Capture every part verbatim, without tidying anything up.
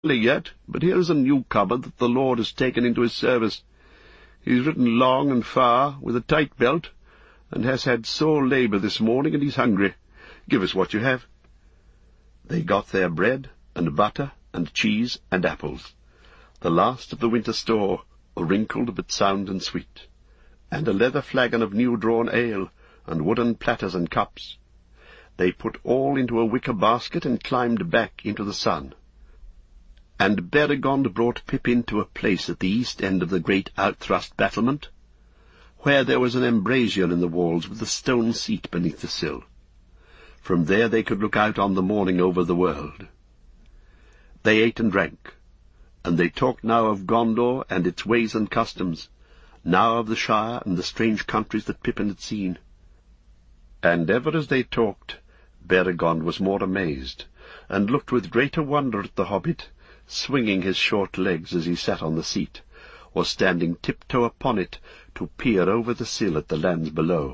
yet, but here is a newcomer that the Lord has taken into his service. He's ridden long and far, with a tight belt, and has had sore labour this morning, and he's hungry. Give us what you have." They got their bread, and butter, and cheese, and apples, the last of the winter store, wrinkled but sound and sweet, and a leather flagon of new-drawn ale, and wooden platters and cups. They put all into a wicker basket and climbed back into the sun. And Beregond brought Pippin to a place at the east end of the great outthrust battlement, where there was an embrasure in the walls with a stone seat beneath the sill. From there they could look out on the morning over the world. They ate and drank, and they talked now of Gondor and its ways and customs, now of the Shire and the strange countries that Pippin had seen. And ever as they talked, Beregond was more amazed, and looked with greater wonder at the hobbit, swinging his short legs as he sat on the seat, or standing tiptoe upon it to peer over the sill at the lands below.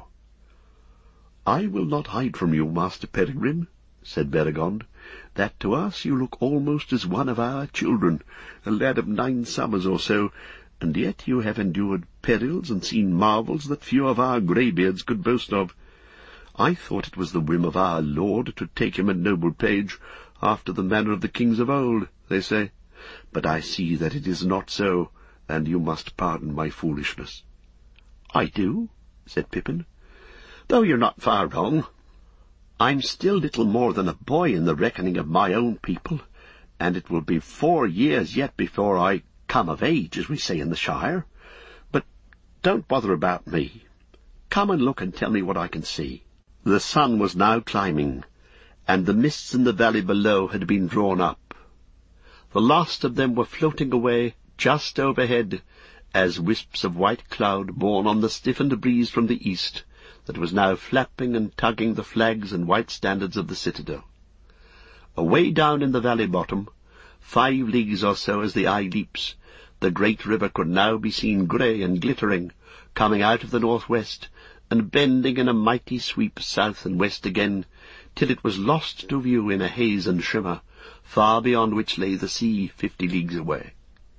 "I will not hide from you, Master Peregrine," said Beregond, "that to us you look almost as one of our children, a lad of nine summers or so, and yet you have endured perils and seen marvels that few of our greybeards could boast of. I thought it was the whim of our Lord to take him a noble page, after the manner of the kings of old, they say, but I see that it is not so, and you must pardon my foolishness." "I do," said Pippin, "though you're not far wrong. I'm still little more than a boy in the reckoning of my own people, and it will be four years yet before I come of age, as we say in the Shire. But don't bother about me. Come and look and tell me what I can see." The sun was now climbing, and the mists in the valley below had been drawn up. The last of them were floating away just overhead, as wisps of white cloud borne on the stiffened breeze from the east, that was now flapping and tugging the flags and white standards of the citadel. Away down in the valley bottom, five leagues or so as the eye leaps, the great river could now be seen grey and glittering, coming out of the northwest, and bending in a mighty sweep south and west again, till it was lost to view in a haze and shimmer, far beyond which lay the sea fifty leagues away.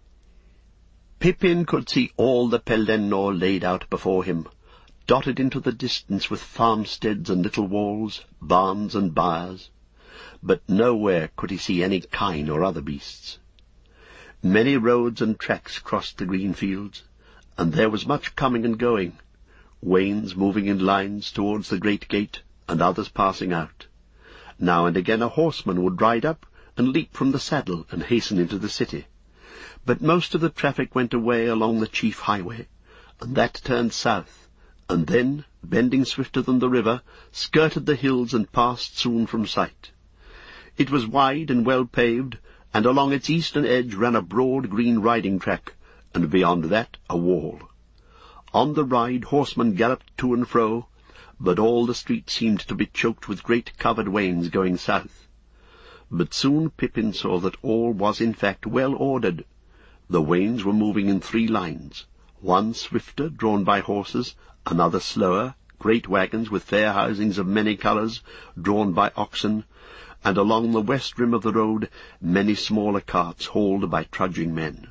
Pippin could see all the Pelennor laid out before him, dotted into the distance with farmsteads and little walls, barns and byres, but nowhere could he see any kine or other beasts. Many roads and tracks crossed the green fields, and there was much coming and going, wains moving in lines towards the great gate, and others passing out. Now and again a horseman would ride up and leap from the saddle and hasten into the city. But most of the traffic went away along the chief highway, and that turned south, and then, bending swifter than the river, skirted the hills and passed soon from sight. It was wide and well paved, and along its eastern edge ran a broad green riding track, and beyond that a wall. On the ride horsemen galloped to and fro, but all the street seemed to be choked with great covered wains going south. But soon Pippin saw that all was in fact well ordered. The wains were moving in three lines, one swifter, drawn by horses, another slower, great wagons with fair housings of many colours, drawn by oxen, and along the west rim of the road many smaller carts hauled by trudging men.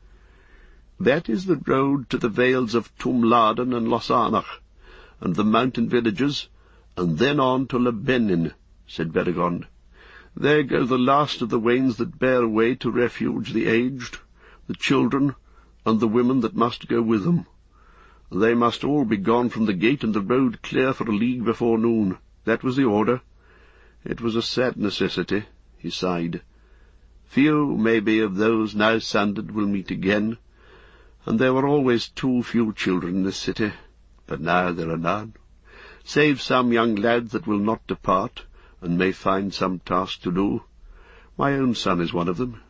"That is the road to the vales of Tumladen and Losanach, and the mountain villages, and then on to Lebenin," said Beregond. "There go the last of the wains that bear away to refuge the aged, the children, and the women that must go with them. They must all be gone from the gate and the road clear for a league before noon. That was the order. It was a sad necessity," he sighed. "Few, maybe, of those now sundered will meet again, and there were always too few children in this city, but now there are none, save some young lads that will not depart, and may find some task to do. My own son is one of them."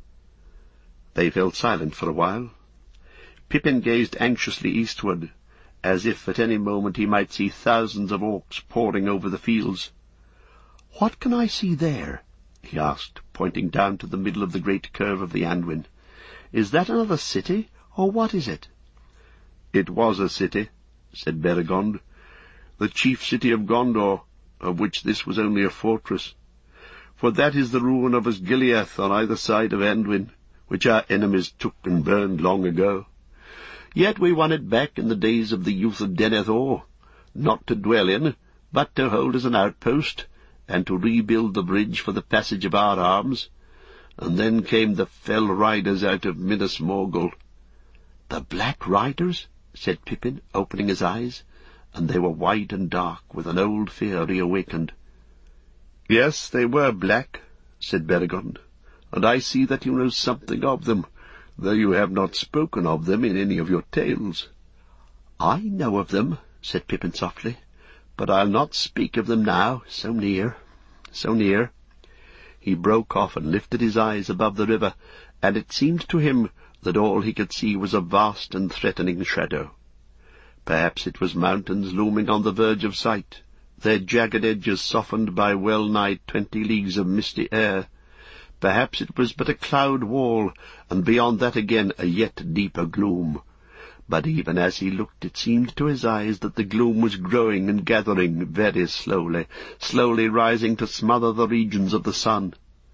They fell silent for a while. Pippin gazed anxiously eastward, as if at any moment he might see thousands of orcs pouring over the fields. "What can I see there?" he asked, pointing down to the middle of the great curve of the Anduin. "Is that another city, or what is it?" "It was a city," said Beregond, "the chief city of Gondor, of which this was only a fortress. for that is the ruin of Osgiliath on either side of Anduin, which our enemies took and burned long ago. Yet we won it back in the days of the youth of Denethor, not to dwell in, but to hold as an outpost, and to rebuild the bridge for the passage of our arms. And then came the fell riders out of Minas Morgul." "The Black Riders?" said Pippin, opening his eyes, and they were white and dark, with an old fear reawakened. "Yes, they were black," said Beregond, "and I see that you know something of them, though you have not spoken of them in any of your tales." "I know of them," said Pippin softly, "but I'll not speak of them now, so near, so near." He broke off and lifted his eyes above the river, and it seemed to him that all he could see was a vast and threatening shadow. Perhaps it was mountains looming on the verge of sight, their jagged edges softened by well-nigh twenty leagues of misty air. Perhaps it was but a cloud wall, and beyond that again a yet deeper gloom. But even as he looked, it seemed to his eyes that the gloom was growing and gathering very slowly, slowly rising to smother the regions of the sun.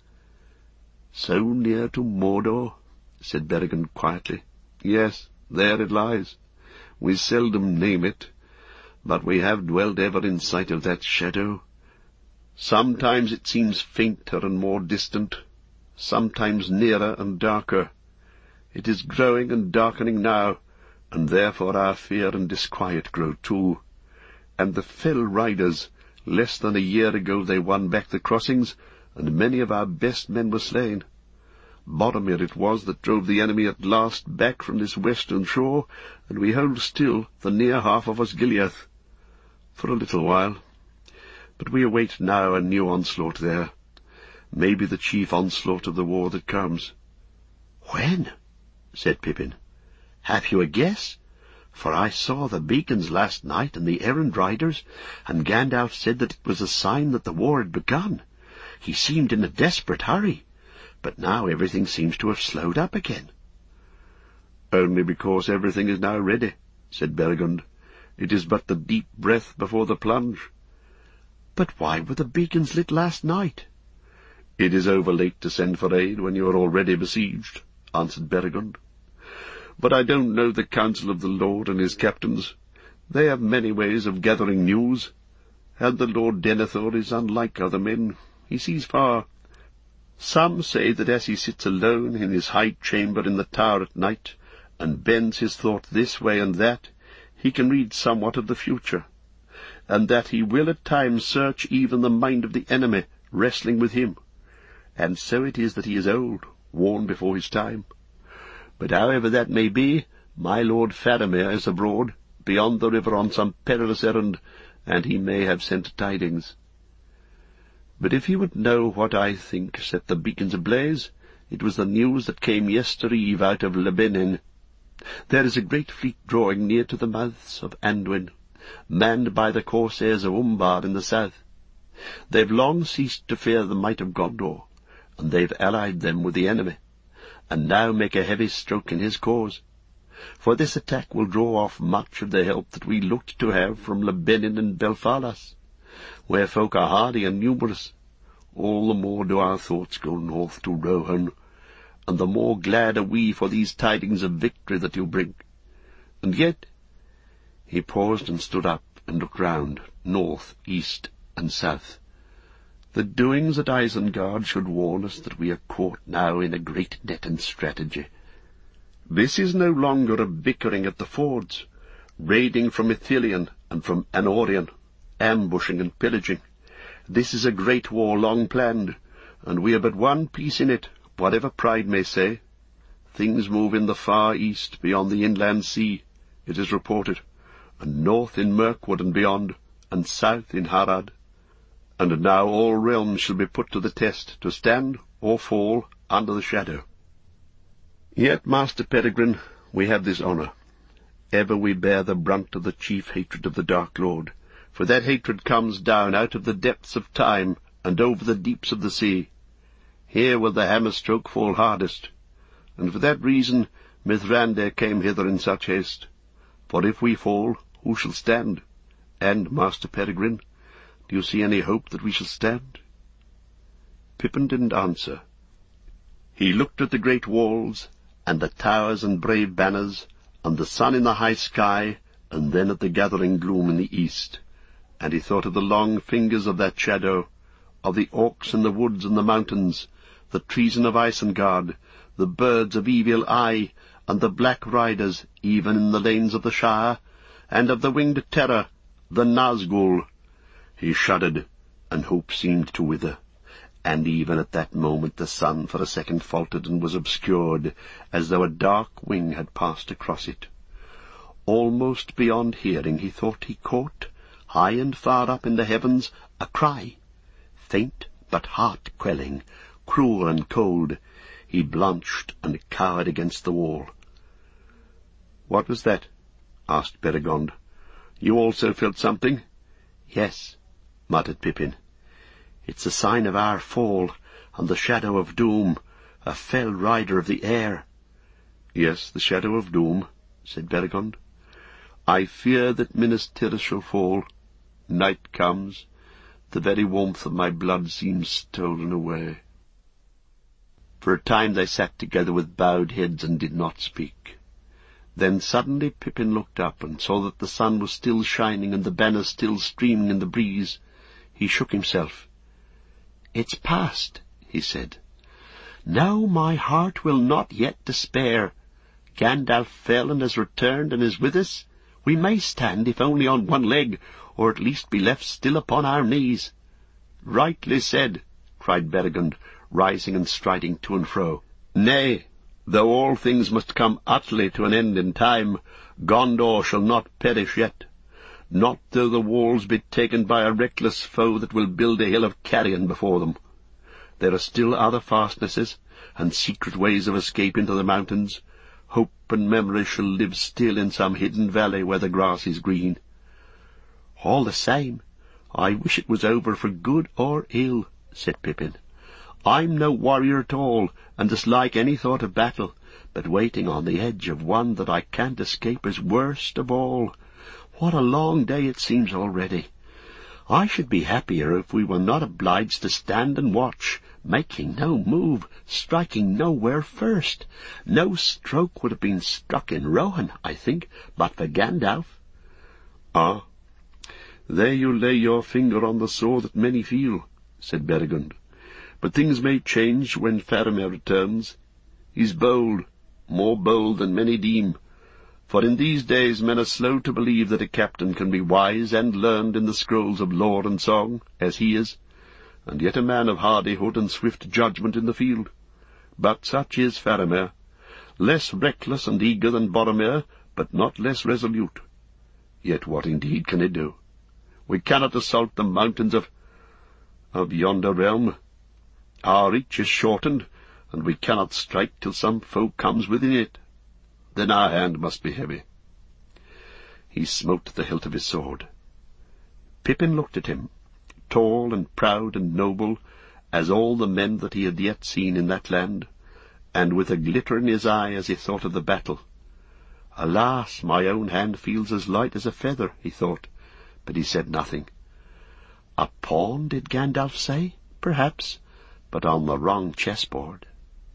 "So near to Mordor?" said Beregond quietly. "Yes, there it lies. We seldom name it, but we have dwelt ever in sight of that shadow. Sometimes it seems fainter and more distant, sometimes nearer and darker. It is growing and darkening now, and therefore our fear and disquiet grow too. And the fell riders, less than a year ago they won back the crossings, and many of our best men were slain. Boromir it was that drove the enemy at last back from this western shore, and we hold still the near half of Osgiliath. For a little while. But we await now a new onslaught there. Maybe the chief onslaught of the war that comes." "When?" said Pippin. "Have you a guess? For I saw the beacons last night and the errand riders, and Gandalf said that it was a sign that the war had begun. He seemed in a desperate hurry, but now everything seems to have slowed up again." "Only because everything is now ready," said Beregond. "It is but the deep breath before the plunge." "But why were the beacons lit last night?" "It is over late to send for aid when you are already besieged," answered Beregond. "But I don't know the counsel of the Lord and his captains. They have many ways of gathering news. And the Lord Denethor is unlike other men. He sees far. Some say that as he sits alone in his high chamber in the tower at night, and bends his thought this way and that, he can read somewhat of the future, and that he will at times search even the mind of the enemy, wrestling with him. And so it is that he is old, worn before his time. But however that may be, my Lord Faramir is abroad, beyond the river on some perilous errand, and he may have sent tidings. But if you would know what I think set the beacons ablaze, it was the news that came yestereve out of Lebenin. There is a great fleet drawing near to the mouths of Anduin, manned by the corsairs of Umbar in the south. They've long ceased to fear the might of Gondor, and they've allied them with the enemy, and now make a heavy stroke in his cause. For this attack will draw off much of the help that we looked to have from Lebenin and Belfalas, where folk are hardy and numerous. All the more do our thoughts go north to Rohan, and the more glad are we for these tidings of victory that you bring. And yet—" He paused and stood up and looked round, north, east, and south. "The doings at Isengard should warn us that we are caught now in a great net and strategy. This is no longer a bickering at the fords, raiding from Ithilien and from Anorion, ambushing and pillaging. This is a great war long planned, and we are but one piece in it, whatever pride may say. Things move in the far east, beyond the inland sea, it is reported, and north in Mirkwood and beyond, and south in Harad. And now all realms shall be put to the test, to stand or fall under the shadow. Yet, Master Peregrine, we have this honour. Ever we bear the brunt of the chief hatred of the Dark Lord, for that hatred comes down out of the depths of time and over the deeps of the sea. Here will the hammer-stroke fall hardest, and for that reason Mithrandir came hither in such haste. For if we fall, who shall stand? And, Master Peregrine, do you see any hope that we shall stand?" Pippin didn't answer. He looked at the great walls, and the towers and brave banners, and the sun in the high sky, and then at the gathering gloom in the east, and he thought of the long fingers of that shadow, of the orcs in the woods and the mountains, the treason of Isengard, the birds of Evil Eye, and the black riders, even in the lanes of the Shire, and of the winged terror, the Nazgul. He shuddered, and hope seemed to wither, and even at that moment the sun for a second faltered and was obscured, as though a dark wing had passed across it. Almost beyond hearing he thought he caught, high and far up in the heavens, a cry, faint but heart-quelling, cruel and cold. He blanched and cowered against the wall. "What was that?" asked Beregond. "You also felt something?" "Yes," muttered Pippin. "It's a sign of our fall, and the shadow of doom, a fell rider of the air." "Yes, the shadow of doom," said Beregond. "I fear that Minas Tirith shall fall. Night comes. The very warmth of my blood seems stolen away." For a time they sat together with bowed heads and did not speak. Then suddenly Pippin looked up and saw that the sun was still shining and the banners still streaming in the breeze. He shook himself. "It's past," he said. "Now my heart will not yet despair. Gandalf fell and has returned and is with us. We may stand, if only on one leg, or at least be left still upon our knees." "Rightly said," cried Beregond, rising and striding to and fro. "Nay, though all things must come utterly to an end in time, Gondor shall not perish yet. Not though the walls be taken by a reckless foe that will build a hill of carrion before them. There are still other fastnesses, and secret ways of escape into the mountains. Hope and memory shall live still in some hidden valley where the grass is green." "All the same, I wish it was over for good or ill," said Pippin. "I'm no warrior at all, and dislike any thought of battle, but waiting on the edge of one that I can't escape is worst of all. What a long day it seems already! I should be happier if we were not obliged to stand and watch, making no move, striking nowhere first. No stroke would have been struck in Rohan, I think, but for Gandalf." "Ah, there you lay your finger on the sore that many feel," said Beregond. "But things may change when Faramir returns. He's bold, more bold than many deem, for in these days men are slow to believe that a captain can be wise and learned in the scrolls of lore and song, as he is, and yet a man of hardihood and swift judgment in the field. But such is Faramir, less reckless and eager than Boromir, but not less resolute. Yet what indeed can he do? We cannot assault the mountains of, of yonder realm. Our reach is shortened, and we cannot strike till some foe comes within it. Then our hand must be heavy." He smote the hilt of his sword. Pippin looked at him, tall and proud and noble, as all the men that he had yet seen in that land, and with a glitter in his eye as he thought of the battle. "Alas, my own hand feels as light as a feather," he thought, but he said nothing. A pawn, did Gandalf say? Perhaps, but on the wrong chessboard.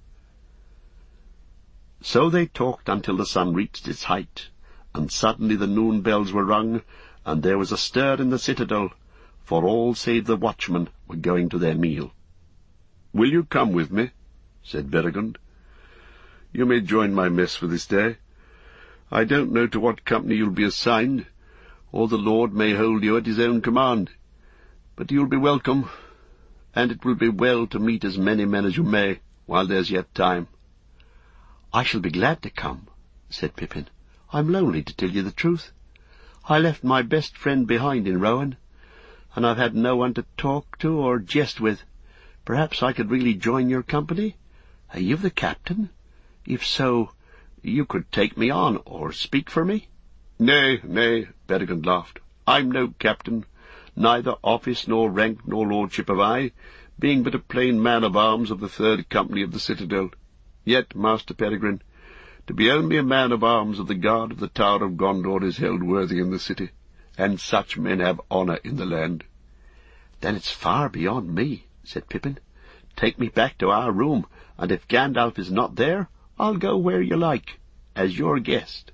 So they talked until the sun reached its height, and suddenly the noon bells were rung, and there was a stir in the citadel, for all save the watchmen were going to their meal. "Will you come with me?" said Beregond. "You may join my mess for this day. I don't know to what company you'll be assigned, or the Lord may hold you at his own command, but you'll be welcome, and it will be well to meet as many men as you may, while there's yet time." "I shall be glad to come," said Pippin. "I'm lonely, to tell you the truth. I left my best friend behind in Rohan, and I've had no one to talk to or jest with. Perhaps I could really join your company? Are you the captain? If so, you could take me on, or speak for me." "Nay, nay," Beregond laughed. "I'm no captain, neither office nor rank nor lordship have I, being but a plain man-of-arms of the third company of the citadel. Yet, Master Peregrine, to be only a man-of-arms of the guard of the Tower of Gondor is held worthy in the city, and such men have honour in the land." "Then it's far beyond me," said Pippin. take me back to our room, and if Gandalf is not there, I'll go where you like, as your guest."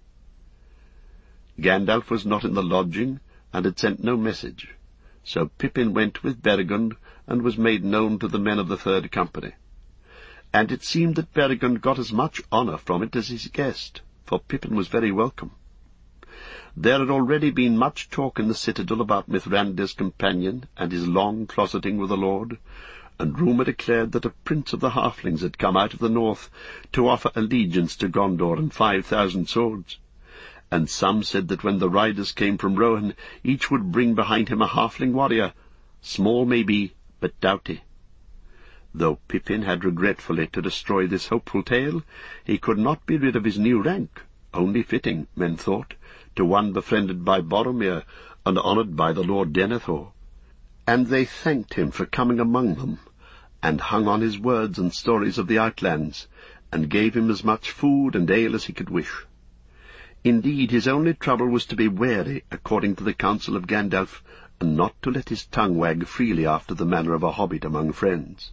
Gandalf was not in the lodging, and had sent no message, so Pippin went with Beregund, and was made known to the men of the third company. And it seemed that Beregund got as much honour from it as his guest, for Pippin was very welcome. There had already been much talk in the citadel about Mithrandir's companion and his long closeting with the Lord, and rumour declared that a prince of the halflings had come out of the north to offer allegiance to Gondor and five thousand swords. And some said that when the riders came from Rohan, each would bring behind him a halfling warrior, small maybe, but doughty. Though Pippin had regretfully to destroy this hopeful tale, he could not be rid of his new rank, only fitting, men thought, to one befriended by Boromir and honoured by the Lord Denethor. And they thanked him for coming among them, and hung on his words and stories of the outlands, and gave him as much food and ale as he could wish. Indeed, his only trouble was to be wary, according to the counsel of Gandalf, and not to let his tongue wag freely after the manner of a hobbit among friends.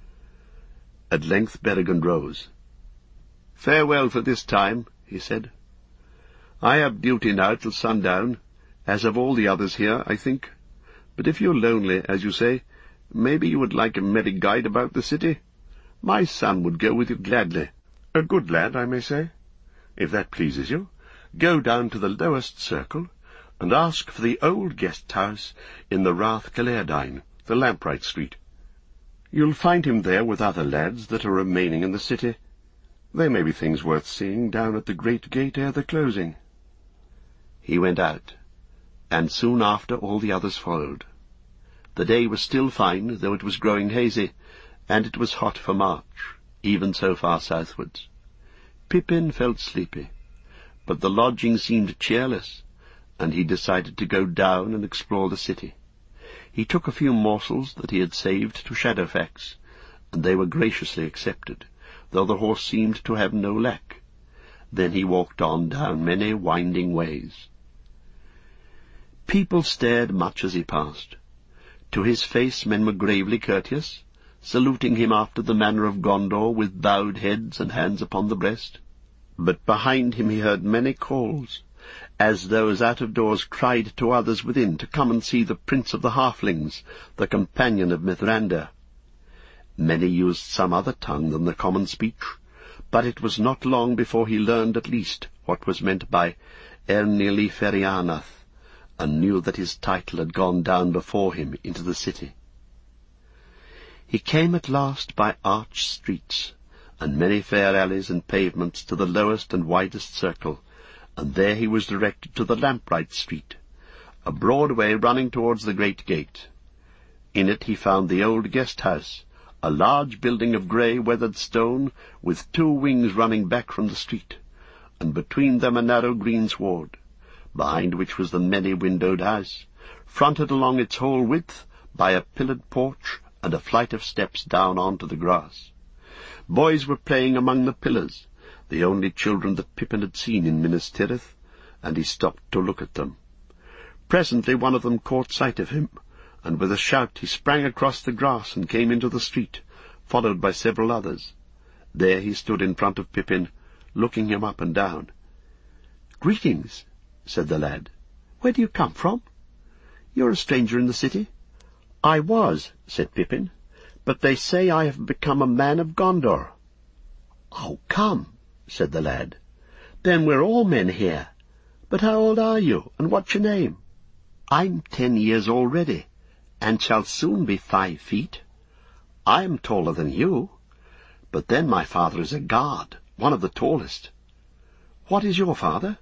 At length Beregund rose. "Farewell for this time," he said. "I have duty now till sundown, as have all the others here, I think. But if you're lonely, as you say, maybe you would like a merry guide about the city. My son would go with you gladly. A good lad, I may say. If that pleases you, go down to the lowest circle, and ask for the old guest-house in the Rath Galerdine, the Lamplight Street. You'll find him there with other lads that are remaining in the city. There may be things worth seeing down at the great gate ere the closing." He went out, and soon after all the others followed. The day was still fine, though it was growing hazy, and it was hot for March, even so far southwards. Pippin felt sleepy, but the lodging seemed cheerless, and he decided to go down and explore the city. He took a few morsels that he had saved to Shadowfax, and they were graciously accepted, though the horse seemed to have no lack. Then he walked on down many winding ways. People stared much as he passed. To his face men were gravely courteous, saluting him after the manner of Gondor with bowed heads and hands upon the breast. But behind him he heard many calls, as those out of doors cried to others within to come and see the Prince of the Halflings, the companion of Mithrandir. Many used some other tongue than the common speech, but it was not long before he learned at least what was meant by Ernili Ferianath, and knew that his title had gone down before him into the city. He came at last by arched streets, and many fair alleys and pavements to the lowest and widest circle, and there he was directed to the Lamplight Street, a broad way running towards the great gate. In it he found the old guest-house, a large building of grey weathered stone, with two wings running back from the street, and between them a narrow greensward, behind which was the many-windowed house, fronted along its whole width by a pillared porch and a flight of steps down on to the grass. Boys were playing among the pillars, the only children that Pippin had seen in Minas Tirith, and he stopped to look at them. Presently one of them caught sight of him, and with a shout he sprang across the grass and came into the street, followed by several others. There he stood in front of Pippin, looking him up and down. "Greetings," said the lad. "Where do you come from? You're a stranger in the city." "I was," said Pippin, "but they say I have become a man of Gondor." "Oh, come," said the lad. "Then we're all men here. But how old are you, and what's your name?" "I'm ten years already, and shall soon be five feet. I'm taller than you, but then my father is a guard, one of the tallest." "What is your father?"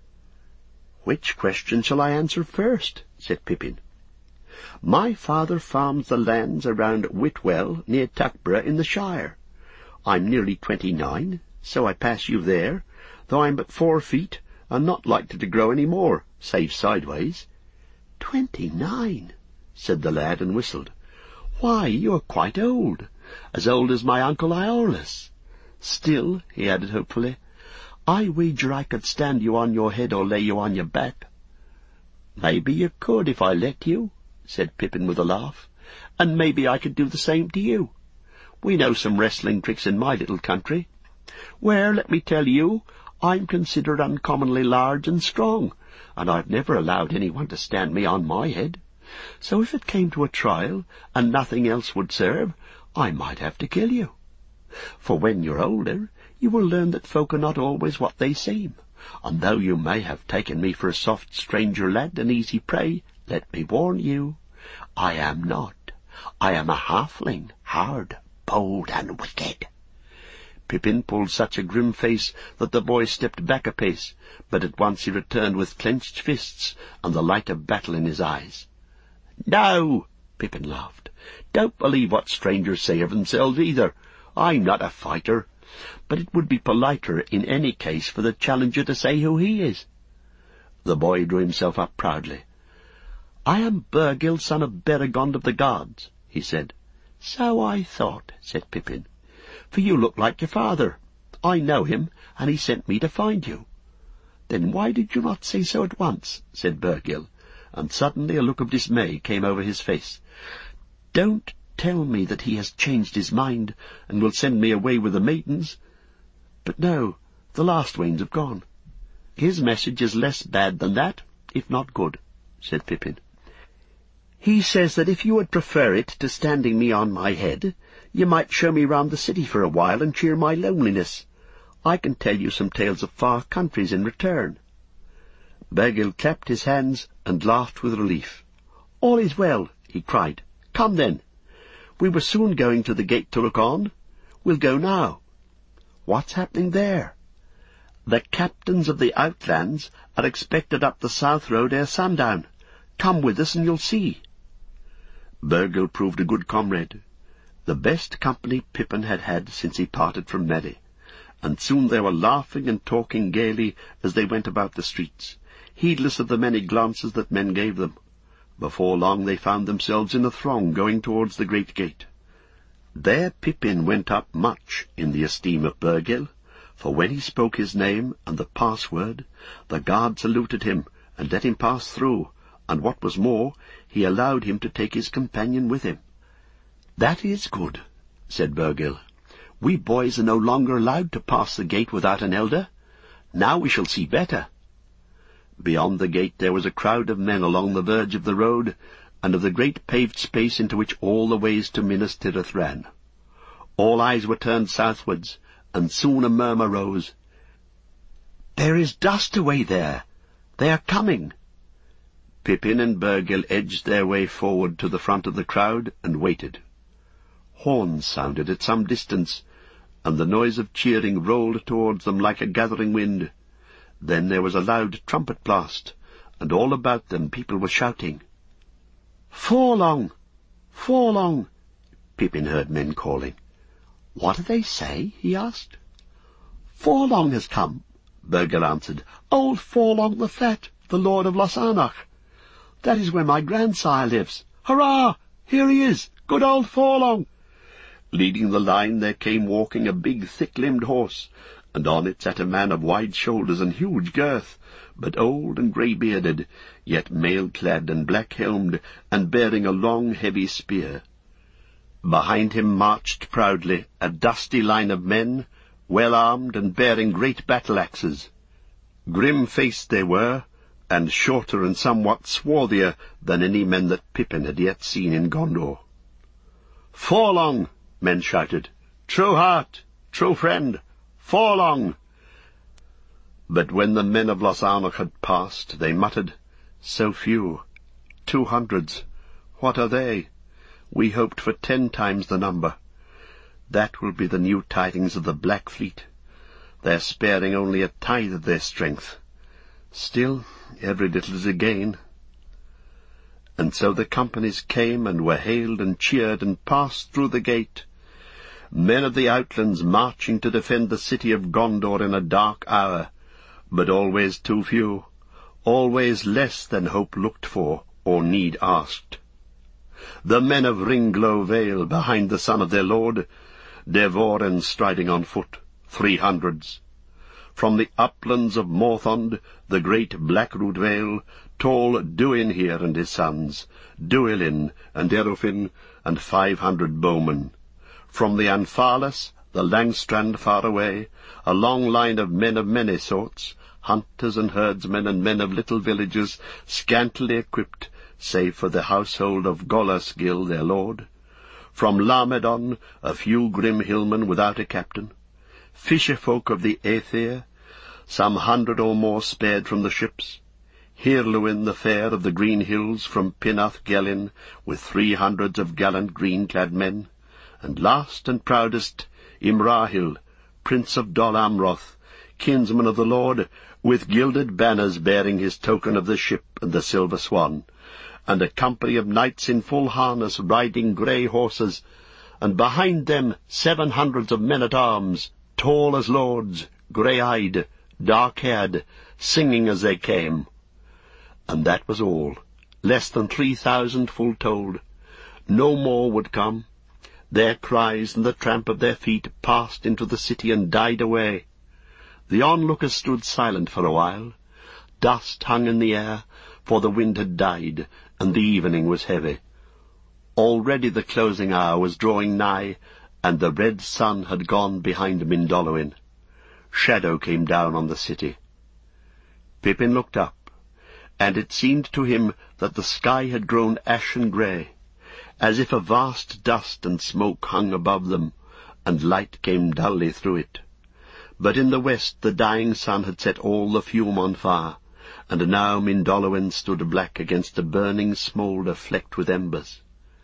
"Which question shall I answer first?" said Pippin. "My father farms the lands around Whitwell, near Tuckborough in the Shire. I'm nearly twenty-nine, so I pass you there, though I'm but four feet, and not likely to grow any more, save sideways." "Twenty-nine," said the lad, and whistled. "Why, you're quite old, as old as my uncle Iollas. Still," he added hopefully, "I wager I could stand you on your head or lay you on your back." "Maybe you could if I let you," said Pippin with a laugh, "and maybe I could do the same to you. We know some wrestling tricks in my little country. Where, let me tell you, I'm considered uncommonly large and strong, and I've never allowed anyone to stand me on my head. So if it came to a trial, and nothing else would serve, I might have to kill you. For when you're older, you will learn that folk are not always what they seem, and though you may have taken me for a soft stranger lad and easy prey, let me warn you, I am not. I am a halfling, hard, bold, and wicked. Pippin pulled such a grim face that the boy stepped back a pace, but at once he returned with clenched fists and the light of battle in his eyes. "No," Pippin laughed. "Don't believe what strangers say of themselves either. I'm not a fighter, but it would be politer in any case for the challenger to say who he is." The boy drew himself up proudly. "I am Bergil, son of Beregond of the Gods," he said. "So I thought," said Pippin, "for you look like your father. I know him, and he sent me to find you." "Then why did you not say so at once?" said Bergil, and suddenly a look of dismay came over his face. "Don't tell me that he has changed his mind, and will send me away with the maidens. But no, the last wains have gone. His message is less bad than that, if not good," said Pippin. "He says that if you would prefer it to standing me on my head, you might show me round the city for a while and cheer my loneliness. I can tell you some tales of far countries in return." Bergil clapped his hands and laughed with relief. "All is well," he cried. "Come then. We were soon going to the gate to look on. We'll go now." "What's happening there?" "The captains of the Outlands are expected up the south road ere sundown. Come with us and you'll see." Bergil proved a good comrade, the best company Pippin had had since he parted from Merry, and soon they were laughing and talking gaily as they went about the streets, heedless of the many glances that men gave them. Before long they found themselves in a throng going towards the great gate. There Pippin went up much in the esteem of Bergil, for when he spoke his name and the password, the guard saluted him and let him pass through, and what was more, he allowed him to take his companion with him. "That is good," said Bergil. "We boys are no longer allowed to pass the gate without an elder. Now we shall see better." Beyond the gate there was a crowd of men along the verge of the road, and of the great paved space into which all the ways to Minas Tirith ran. All eyes were turned southwards, and soon a murmur rose. "There is dust away there. They are coming." Pippin and Bergil edged their way forward to the front of the crowd and waited. Horns sounded at some distance, and the noise of cheering rolled towards them like a gathering wind. Then there was a loud trumpet blast, and all about them people were shouting. "Forlong! Forlong!" Pippin heard men calling. "What do they say?" he asked. "Forlong has come," Bergil answered. "Old Forlong the Fat, the Lord of Lossarnach. That is where my grandsire lives. Hurrah! Here he is, good old Forlong!" Leading the line there came walking a big thick-limbed horse, and on it sat a man of wide shoulders and huge girth, but old and grey-bearded, yet mail-clad and black-helmed, and bearing a long, heavy spear. Behind him marched proudly a dusty line of men, well-armed and bearing great battle-axes. Grim-faced they were, and shorter and somewhat swarthier than any men that Pippin had yet seen in Gondor. "Forlong!" men shouted. "True heart! True friend! Forlong!" But when the men of Lossarnach had passed, they muttered, "So few! Two hundreds! What are they? We hoped for ten times the number. That will be the new tidings of the Black Fleet. They are sparing only a tithe of their strength. Still, every little is a gain." And so the companies came and were hailed and cheered and passed through the gate, men of the Outlands marching to defend the city of Gondor in a dark hour, but always too few, always less than hope looked for or need asked. The men of Ringglow Vale behind the son of their lord, Devoren striding on foot, three hundreds. From the uplands of Morthond, the great Blackroot Vale, tall Duinhir and his sons, Duilin and Erufin, and five hundred bowmen. From the Anfarlas, the Langstrand far away, a long line of men of many sorts, hunters and herdsmen and men of little villages, scantily equipped, save for the household of Golasgil their lord. From Lamedon, a few grim hillmen without a captain. Fisher-folk of the Aether, some hundred or more spared from the ships. Hirluin the fair of the green hills from Pinath-Gelin, with three hundreds of gallant green-clad men. And last and proudest, Imrahil, prince of Dol Amroth, kinsman of the Lord, with gilded banners bearing his token of the ship and the silver swan, and a company of knights in full harness riding grey horses, and behind them seven hundreds of men-at-arms, tall as lords, grey-eyed, dark-haired, singing as they came. And that was all, less than three thousand full told. No more would come. Their cries and the tramp of their feet passed into the city and died away. The onlookers stood silent for a while. Dust hung in the air, for the wind had died, and the evening was heavy. Already the closing hour was drawing nigh, and the red sun had gone behind Mindolluin. Shadow came down on the city. Pippin looked up, and it seemed to him that the sky had grown ashen grey, as if a vast dust and smoke hung above them, and light came dully through it. But in the west the dying sun had set all the fume on fire, and now Mindolluin stood black against a burning smoulder flecked with embers.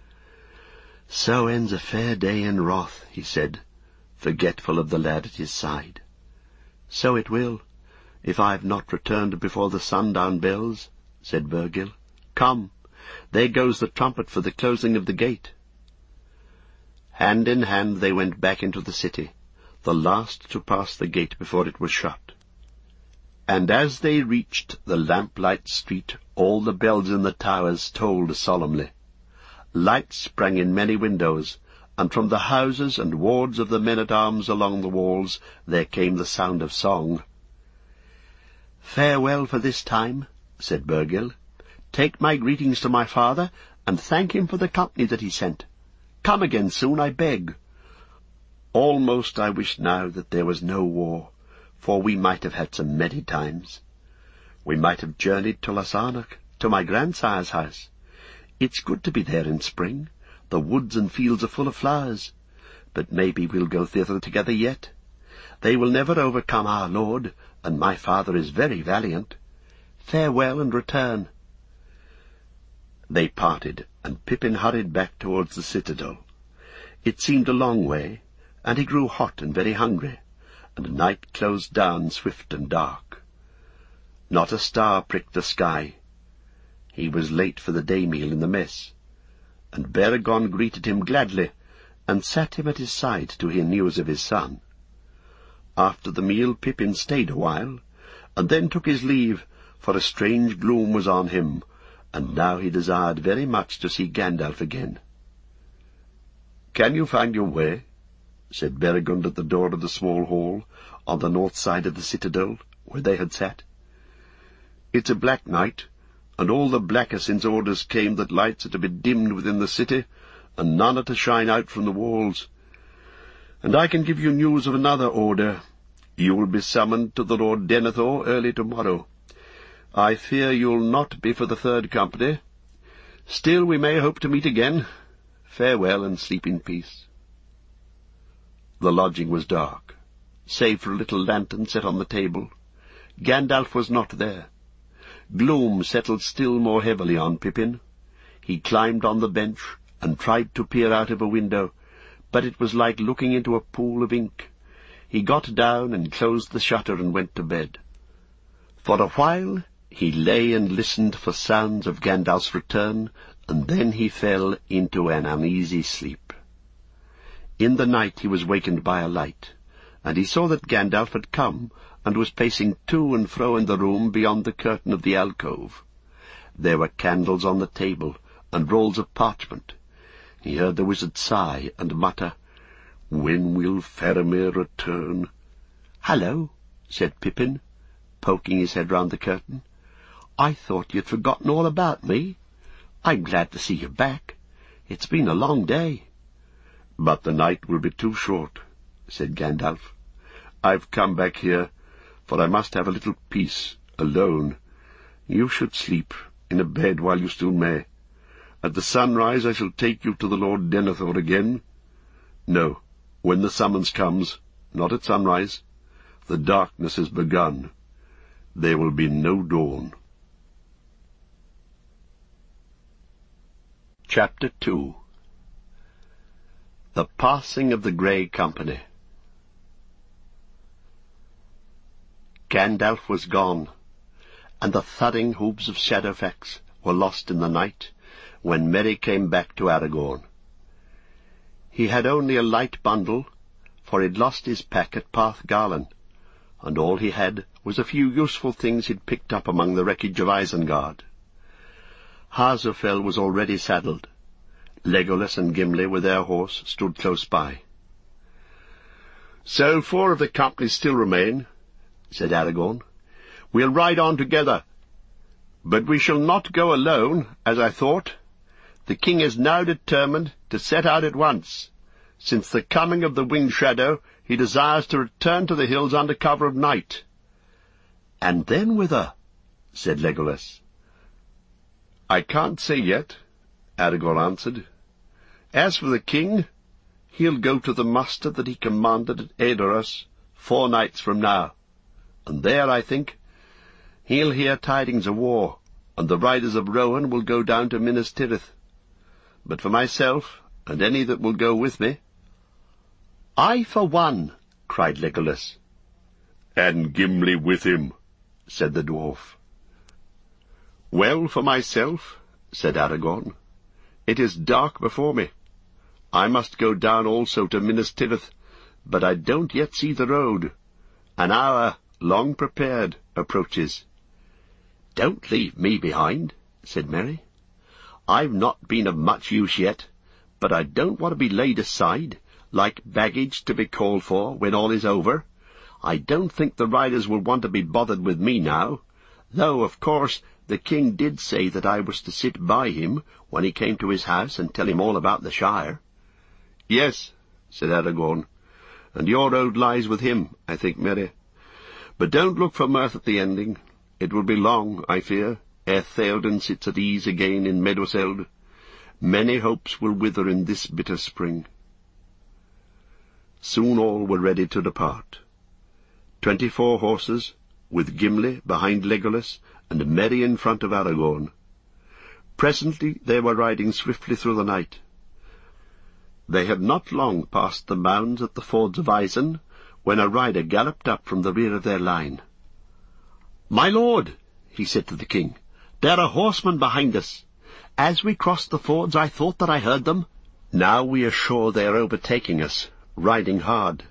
"So ends a fair day in wrath," he said, forgetful of the lad at his side. "So it will, if I have not returned before the sundown bells," said Burgill. "Come, there goes the trumpet for the closing of the gate." Hand in hand they went back into the city, the last to pass the gate before it was shut. And as they reached the lamplight street, all the bells in the towers tolled solemnly. Lights sprang in many windows, and from the houses and wards of the men-at-arms along the walls there came the sound of song. "Farewell for this time," said Burgill. "Take my greetings to my father, and thank him for the company that he sent. Come again soon, I beg. Almost I wish now that there was no war, for we might have had some merry times. We might have journeyed to Lassarnoch, to my grandsire's house. It's good to be there in spring. The woods and fields are full of flowers. But maybe we'll go thither together yet. They will never overcome our lord, and my father is very valiant. Farewell and return." They parted, and Pippin hurried back towards the citadel. It seemed a long way, and he grew hot and very hungry, and night closed down swift and dark. Not a star pricked the sky. He was late for the day meal in the mess, and Beregond greeted him gladly, and sat him at his side to hear news of his son. After the meal Pippin stayed a while, and then took his leave, for a strange gloom was on him, and now he desired very much to see Gandalf again. "Can you find your way?" said Beregond at the door of the small hall, on the north side of the citadel, where they had sat. "It's a black night, and all the blacker since orders came that lights are to be dimmed within the city, and none are to shine out from the walls. And I can give you news of another order. You will be summoned to the Lord Denethor early tomorrow. I fear you'll not be for the third company. Still we may hope to meet again. Farewell, and sleep in peace." The lodging was dark, save for a little lantern set on the table. Gandalf was not there. Gloom settled still more heavily on Pippin. He climbed on the bench, and tried to peer out of a window, but it was like looking into a pool of ink. He got down and closed the shutter and went to bed. For a while he lay and listened for sounds of Gandalf's return, and then he fell into an uneasy sleep. In the night he was wakened by a light, and he saw that Gandalf had come, and was pacing to and fro in the room beyond the curtain of the alcove. There were candles on the table, and rolls of parchment. He heard the wizard sigh and mutter, "When will Faramir return?" "Hallo," said Pippin, poking his head round the curtain. "I thought you'd forgotten all about me. I'm glad to see you back. It's been a long day." "But the night will be too short," said Gandalf. "I've come back here, for I must have a little peace, alone. You should sleep in a bed while you still may. At the sunrise I shall take you to the Lord Denethor again. No, when the summons comes, not at sunrise. The darkness has begun. There will be no dawn." Chapter two. The Passing of the Grey Company. Gandalf was gone, and the thudding hoofs of Shadowfax were lost in the night when Merry came back to Aragorn. He had only a light bundle, for he'd lost his pack at Parth Garlan, and all he had was a few useful things he'd picked up among the wreckage of Isengard. Harzofel was already saddled. Legolas and Gimli, with their horse, stood close by. "So four of the company still remain," said Aragorn. "We'll ride on together. But we shall not go alone, as I thought. The king is now determined to set out at once. Since the coming of the Winged Shadow, he desires to return to the hills under cover of night." "And then whither?" said Legolas. "I can't say yet," Aragorn answered. "As for the king, he'll go to the muster that he commanded at Edoras four nights from now, and there, I think, he'll hear tidings of war, and the riders of Rohan will go down to Minas Tirith. But for myself, and any that will go with me—" "I for one," cried Legolas. "And Gimli with him," said the dwarf. "Well, for myself," said Aragorn, "it is dark before me. I must go down also to Minas Tirith, but I don't yet see the road. An hour, long prepared, approaches." "Don't leave me behind," said Merry. "I've not been of much use yet, but I don't want to be laid aside, like baggage to be called for when all is over. I don't think the riders will want to be bothered with me now, though, of course, the king did say that I was to sit by him when he came to his house and tell him all about the Shire." "Yes," said Aragorn, "and your road lies with him, I think, Merry. But don't look for mirth at the ending. It will be long, I fear, ere Theoden sits at ease again in Meduseld. Many hopes will wither in this bitter spring." Soon all were ready to depart. Twenty-four horses, with Gimli behind Legolas, and Merry in front of Aragorn. Presently they were riding swiftly through the night. They had not long passed the mounds at the fords of Isen, when a rider galloped up from the rear of their line. "My lord," he said to the king, "there are horsemen behind us. As we crossed the fords I thought that I heard them. Now we are sure they are overtaking us, riding hard."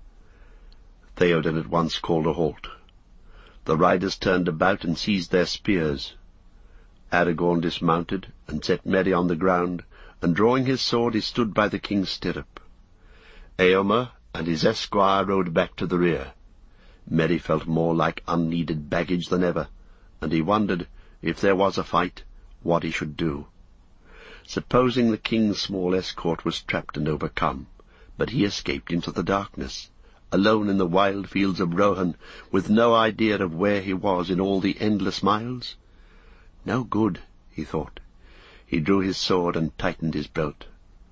Theoden at once called a halt. The riders turned about and seized their spears. Aragorn dismounted and set Merry on the ground, and drawing his sword he stood by the king's stirrup. Eomer and his esquire rode back to the rear. Merry felt more like unneeded baggage than ever, and he wondered, if there was a fight, what he should do. Supposing the king's small escort was trapped and overcome, but he escaped into the darkness, alone in the wild fields of Rohan, with no idea of where he was in all the endless miles? No good, he thought. He drew his sword and tightened his belt.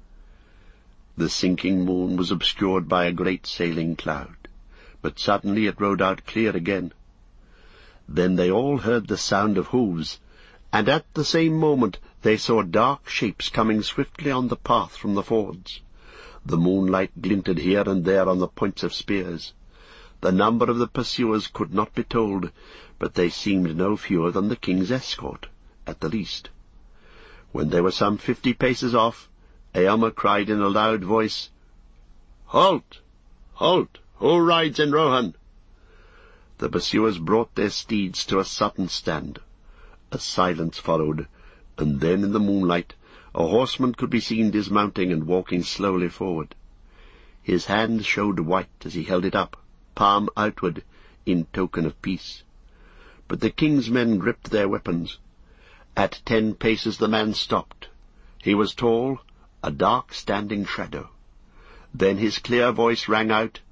The sinking moon was obscured by a great sailing cloud, but suddenly it rode out clear again. Then they all heard the sound of hoofs, and at the same moment they saw dark shapes coming swiftly on the path from the fords. The moonlight glinted here and there on the points of spears. The number of the pursuers could not be told, but they seemed no fewer than the king's escort, at the least. When they were some fifty paces off, Eomer cried in a loud voice, "Halt! Halt! Who rides in Rohan?" The pursuers brought their steeds to a sudden stand. A silence followed, and then in the moonlight a horseman could be seen dismounting and walking slowly forward. His hand showed white as he held it up, palm outward, in token of peace. But the king's men gripped their weapons. At ten paces the man stopped. He was tall, a dark standing shadow. Then his clear voice rang out,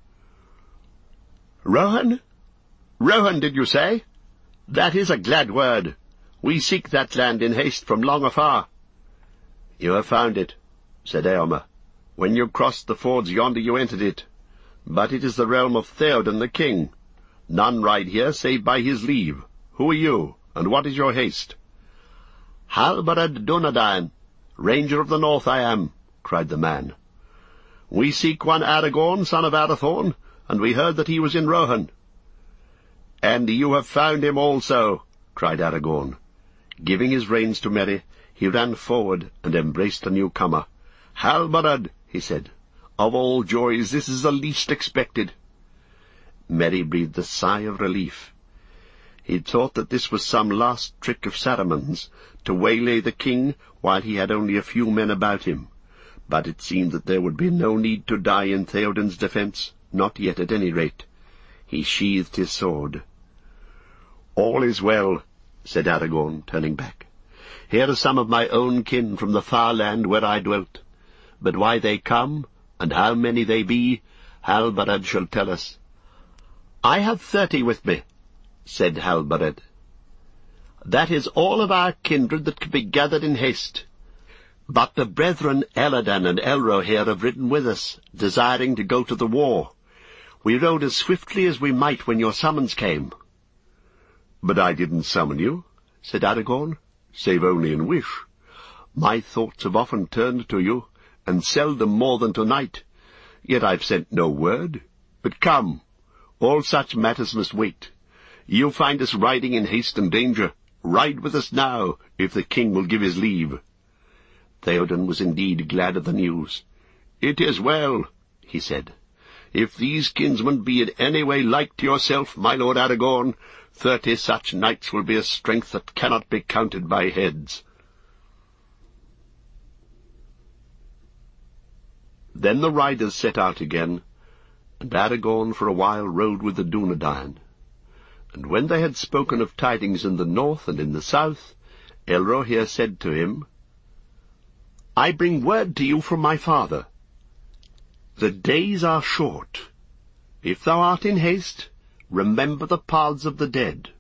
"Rohan? Rohan, did you say? That is a glad word. We seek that land in haste from long afar." "You have found it," said Eomer. "When you crossed the fords yonder you entered it. But it is the realm of Theoden the king. None ride here save by his leave. Who are you, and what is your haste?" "Halbarad Dunedain, ranger of the north I am," cried the man. "We seek one Aragorn, son of Arathorn, and we heard that he was in Rohan." "And you have found him also," cried Aragorn. Giving his reins to Merry, he ran forward and embraced the newcomer. "Halbarad," he said, "of all joys this is the least expected." Merry breathed a sigh of relief. He thought that this was some last trick of Saruman's, to waylay the king while he had only a few men about him. But it seemed that there would be no need to die in Theoden's defence, not yet at any rate. He sheathed his sword. "All is well," said Aragorn, turning back. "Here are some of my own kin from the far land where I dwelt. But why they come, and how many they be, Halbarad shall tell us." "I have thirty with me," said Halbarad. "That is all of our kindred that can be gathered in haste. But the brethren Elladan and Elro here have ridden with us, desiring to go to the war. We rode as swiftly as we might when your summons came." "But I didn't summon you," said Aragorn, "save only in wish. My thoughts have often turned to you, and seldom more than tonight. Yet I've sent no word. But come, all such matters must wait. You find us riding in haste and danger. Ride with us now, if the king will give his leave." Theoden was indeed glad of the news. "It is well," he said. "If these kinsmen be in any way like to yourself, my lord Aragorn, thirty such knights will be a strength that cannot be counted by heads." Then the riders set out again, and Aragorn for a while rode with the Dunedain. And when they had spoken of tidings in the north and in the south, Elrohir said to him, "I bring word to you from my father. The days are short. If thou art in haste, remember the paths of the dead."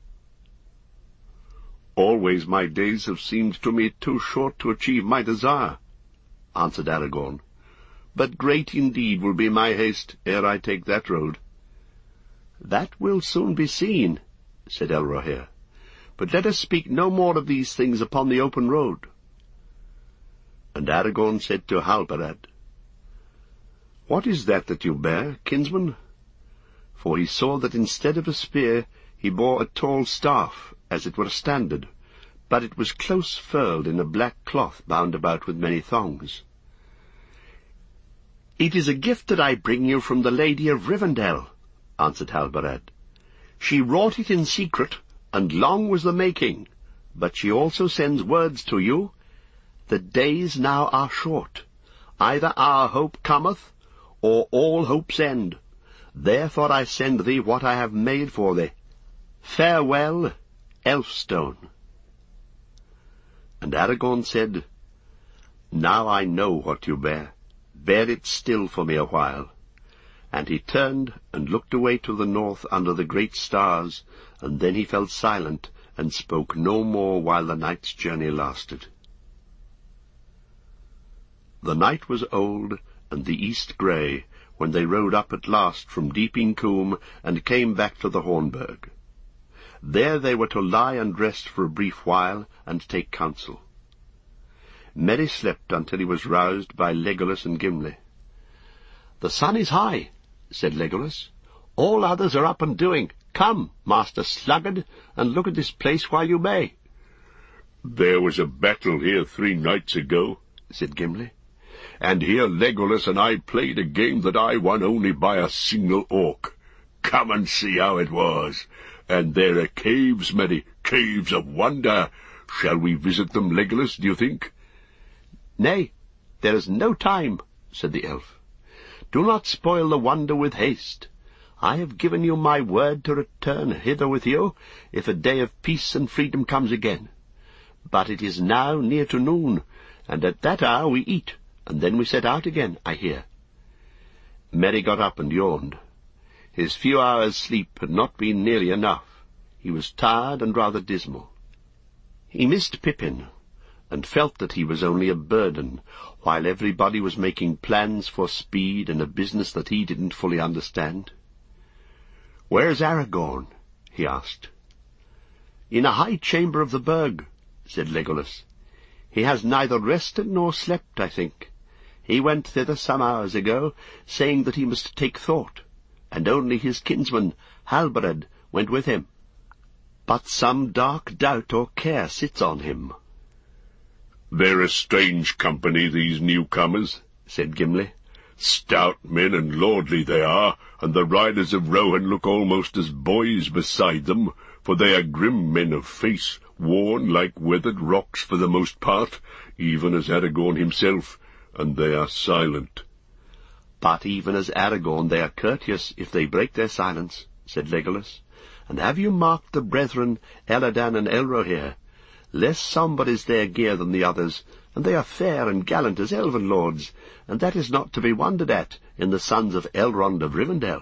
"Always my days have seemed to me too short to achieve my desire," answered Aragorn. "But great indeed will be my haste ere I take that road." "That will soon be seen," said Elrohir. "But let us speak no more of these things upon the open road." And Aragorn said to Halbarad, "What is that that you bear, kinsman?" For he saw that instead of a spear he bore a tall staff, as it were a standard, but it was close furled in a black cloth bound about with many thongs. "It is a gift that I bring you from the Lady of Rivendell," answered Halbarad. "She wrought it in secret, and long was the making, but she also sends words to you. The days now are short. Either our hope cometh, or all hopes end. Therefore I send thee what I have made for thee. Farewell, Elfstone." And Aragorn said, "Now I know what you bear. Bear it still for me a while." And he turned and looked away to the north under the great stars, and then he fell silent and spoke no more while the night's journey lasted. The night was old and the east grey when they rode up at last from Deeping Combe and came back to the Hornburg. There they were to lie and rest for a brief while and take counsel. Merry slept until he was roused by Legolas and Gimli. "The sun is high," said Legolas. "All others are up and doing. Come, Master Sluggard, and look at this place while you may." "There was a battle here three nights ago," said Gimli, "and here Legolas and I played a game that I won only by a single orc. Come and see how it was. And there are caves, Merry, caves of wonder. Shall we visit them, Legolas, do you think?" "Nay, there is no time," said the elf. "Do not spoil the wonder with haste. I have given you my word to return hither with you, if a day of peace and freedom comes again. But it is now near to noon, and at that hour we eat, and then we set out again, I hear." Merry got up and yawned. His few hours' sleep had not been nearly enough. He was tired and rather dismal. He missed Pippin, and felt that he was only a burden, while everybody was making plans for speed in a business that he didn't fully understand. "Where's Aragorn?" he asked. "In a high chamber of the burg," said Legolas. "He has neither rested nor slept, I think. He went thither some hours ago, saying that he must take thought, and only his kinsman, Halbarad, went with him. But some dark doubt or care sits on him." "They're a strange company, these newcomers," said Gimli. "Stout men and lordly they are, and the riders of Rohan look almost as boys beside them, for they are grim men of face, worn like weathered rocks for the most part, even as Aragorn himself, and they are silent." "But even as Aragorn they are courteous if they break their silence," said Legolas. "And have you marked the brethren Eladan and Elrohir? Less sombre is their gear than the others, and they are fair and gallant as elven lords, and that is not to be wondered at in the sons of Elrond of Rivendell."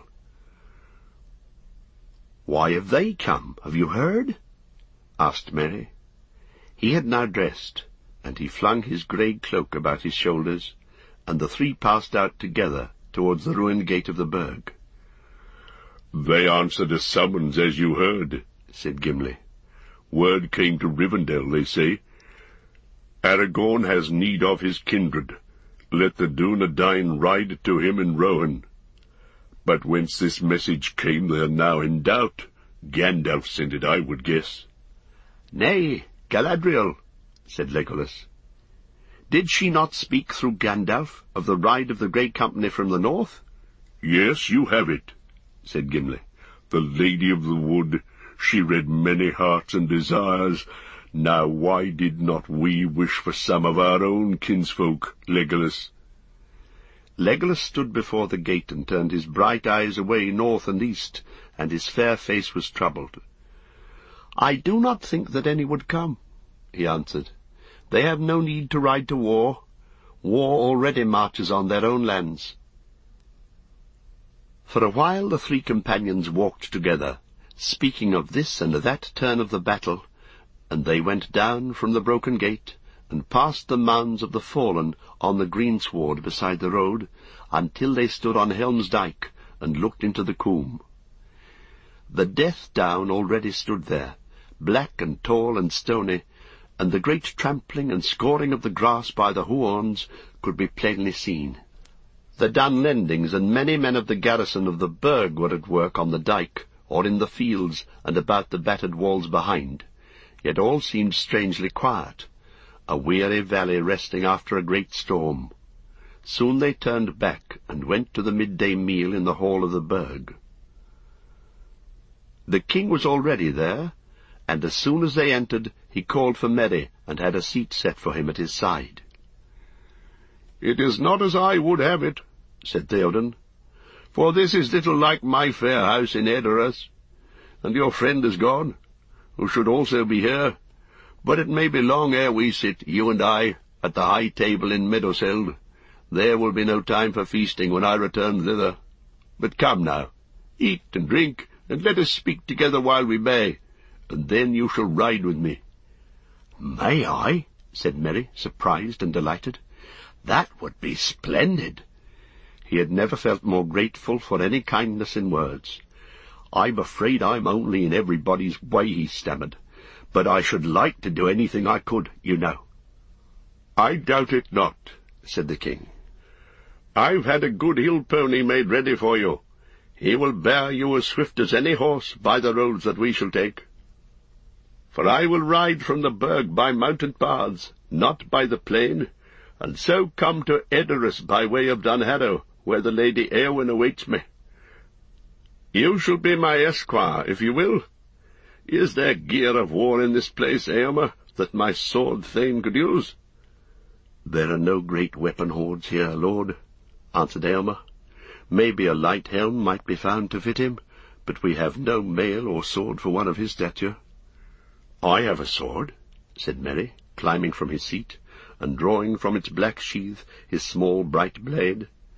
"Why have they come? Have you heard?" asked Merry. He had now dressed, and he flung his grey cloak about his shoulders, and the three passed out together towards the ruined gate of the burg. "They answered a summons, as you heard," said Gimli. "Word came to Rivendell, they say. Aragorn has need of his kindred. Let the Dunedain ride to him in Rohan. But whence this message came they are now in doubt. Gandalf sent it, I would guess." "Nay, Galadriel," said Legolas. "Did she not speak through Gandalf of the ride of the great company from the north?" "Yes, you have it," said Gimli. "The Lady of the Wood, she read many hearts and desires. Now why did not we wish for some of our own kinsfolk, Legolas?" Legolas stood before the gate and turned his bright eyes away north and east, and his fair face was troubled. "I do not think that any would come," he answered. "They have no need to ride to war. War already marches on their own lands." For a while the three companions walked together, speaking of this and that turn of the battle, and they went down from the broken gate, and past the mounds of the fallen on the greensward beside the road, until they stood on Helm's Dyke and looked into the coombe. The Death Down already stood there, black and tall and stony, and the great trampling and scoring of the grass by the Huorns could be plainly seen. The Dunlendings and many men of the garrison of the burg were at work on the dyke, or in the fields and about the battered walls behind, yet all seemed strangely quiet, a weary valley resting after a great storm. Soon they turned back and went to the midday meal in the hall of the burg. The king was already there, and as soon as they entered he called for Merry and had a seat set for him at his side. "It is not as I would have it," said Theoden, "for this is little like my fair house in Edoras, and your friend is gone, who should also be here, but it may be long ere we sit, you and I, at the high table in Meadowseld. There will be no time for feasting when I return thither. But come now, eat and drink, and let us speak together while we may, and then you shall ride with me." "May I?" said Merry, surprised and delighted. "That would be splendid." He had never felt more grateful for any kindness in words. "I'm afraid I'm only in everybody's way," he stammered, "but I should like to do anything I could, you know." "I doubt it not," said the king. "I've had a good hill pony made ready for you. He will bear you as swift as any horse by the roads that we shall take. For I will ride from the burg by mountain paths, not by the plain, and so come to Edoras by way of Dunharrow, where the Lady Eowyn awaits me. You shall be my esquire, if you will. Is there gear of war in this place, Eomer, that my sword thane could use?" "There are no great weapon hoards here, lord," answered Eomer. "Maybe a light helm might be found to fit him, but we have no mail or sword for one of his stature." "I have a sword," said Merry, climbing from his seat, and drawing from its black sheath his small bright blade.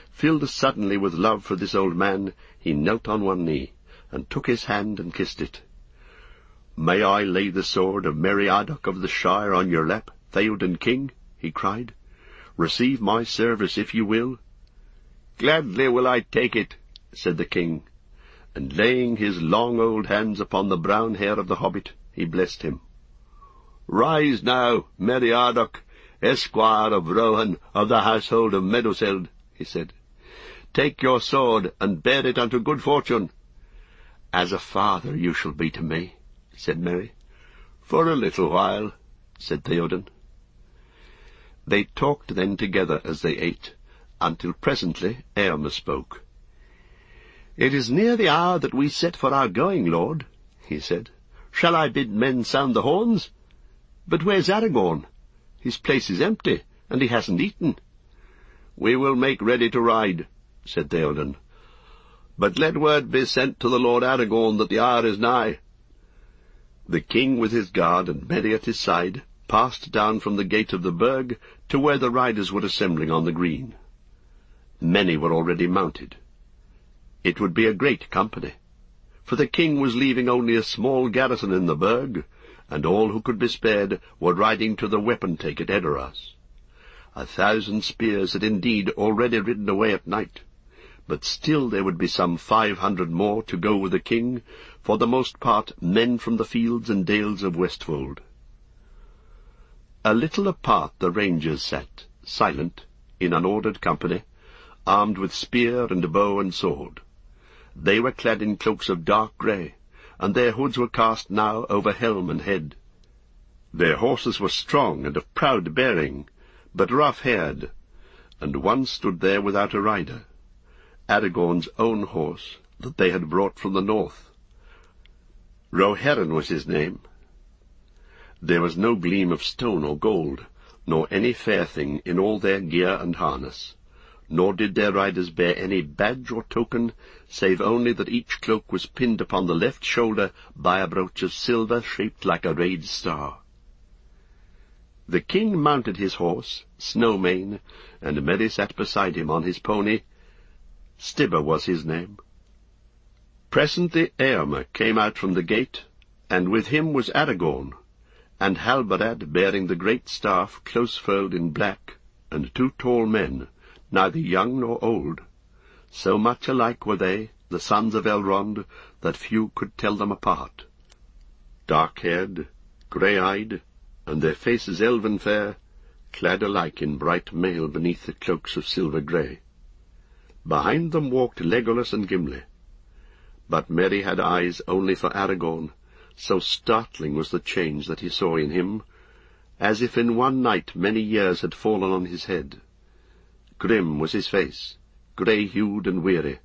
Filled suddenly with love for this old man, he knelt on one knee, and took his hand and kissed it. "May I lay the sword of Meriadoc of the Shire on your lap, Theoden King?" he cried. "Receive my service if you will." "Gladly will I take it," said the king, and laying his long old hands upon the brown hair of the hobbit, he blessed him. "Rise now, Meriadoc, esquire of Rohan of the household of Meduseld," he said. "Take your sword, and bear it unto good fortune." "As a father you shall be to me," said Merry. "For a little while," said Theoden. They talked then together as they ate, until presently Eomer spoke. "It is near the hour that we set for our going, lord," he said. "Shall I bid men sound the horns? But where's Aragorn? His place is empty, and he hasn't eaten." "We will make ready to ride," said Theoden. "But let word be sent to the Lord Aragorn that the hour is nigh." The king with his guard and Merry at his side passed down from the gate of the burg to where the riders were assembling on the green. Many were already mounted. It would be a great company, for the king was leaving only a small garrison in the burg, and all who could be spared were riding to the weapon-take at Edoras. A thousand spears had indeed already ridden away at night, but still there would be some five hundred more to go with the king, for the most part men from the fields and dales of Westfold. A little apart the rangers sat, silent, in unordered company, armed with spear and bow and sword. They were clad in cloaks of dark grey, and their hoods were cast now over helm and head. Their horses were strong and of proud bearing, but rough-haired, and one stood there without a rider, Aragorn's own horse that they had brought from the north. Rohirrim was his name. There was no gleam of stone or gold, nor any fair thing in all their gear and harness, nor did their riders bear any badge or token, save only that each cloak was pinned upon the left shoulder by a brooch of silver shaped like a rayed star. The king mounted his horse, Snowmane, and Merry sat beside him on his pony. Stibber was his name. Presently Eomer came out from the gate, and with him was Aragorn, and Halbarad bearing the great staff close furled in black, and two tall men, neither young nor old. So much alike were they, the sons of Elrond, that few could tell them apart. Dark-haired, grey-eyed, and their faces elven fair, clad alike in bright mail beneath the cloaks of silver grey. Behind them walked Legolas and Gimli. But Merry had eyes only for Aragorn, so startling was the change that he saw in him, as if in one night many years had fallen on his head. Grim was his face, grey-hued and weary.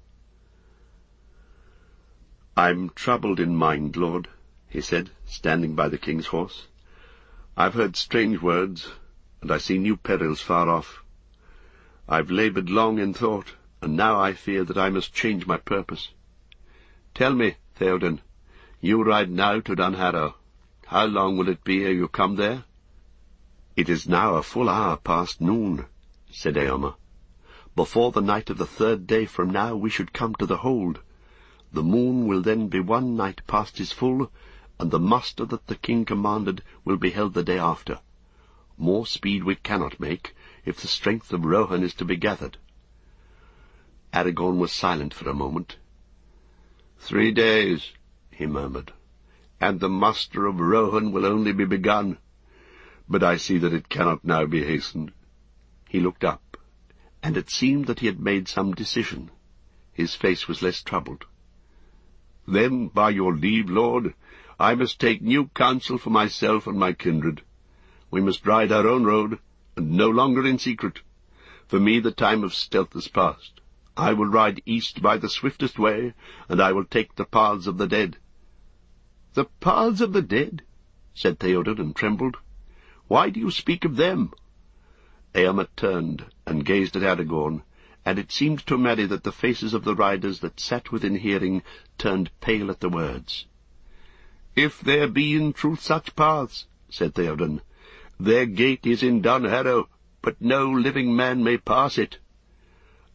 "I'm troubled in mind, lord," he said, standing by the king's horse. "I've heard strange words, and I see new perils far off. I've laboured long in thought, and now I fear that I must change my purpose. Tell me, Theoden, you ride now to Dunharrow. How long will it be ere you come there?" "It is now a full hour past noon," said Eomer. "Before the night of the third day from now we should come to the hold. The moon will then be one night past his full, and the muster that the king commanded will be held the day after. More speed we cannot make, if the strength of Rohan is to be gathered." Aragorn was silent for a moment. "Three days," he murmured, "and the muster of Rohan will only be begun. But I see that it cannot now be hastened." He looked up, and it seemed that he had made some decision. His face was less troubled. "Then, by your leave, lord, I must take new counsel for myself and my kindred. We must ride our own road, and no longer in secret. For me the time of stealth is past. I will ride east by the swiftest way, and I will take the paths of the dead." "The paths of the dead?" said Theoden, and trembled. "Why do you speak of them?" Eomer turned and gazed at Aragorn, and it seemed to Merry that the faces of the riders that sat within hearing turned pale at the words. "If there be in truth such paths," said Theoden, "their gate is in Dunharrow, but no living man may pass it."